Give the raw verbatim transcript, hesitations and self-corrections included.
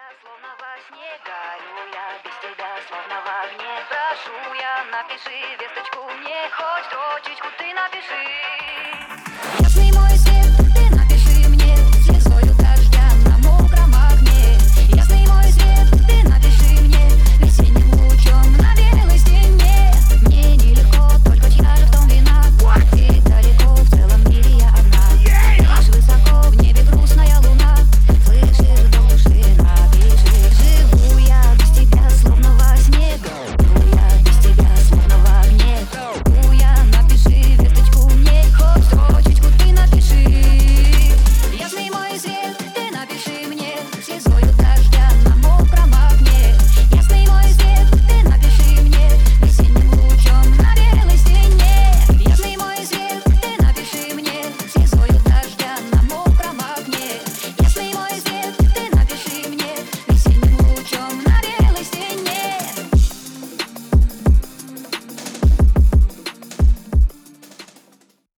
словно во сне, горю я без тебя, словно в огне. Прошу я, напиши весточку мне, хоть строчечку ты напиши.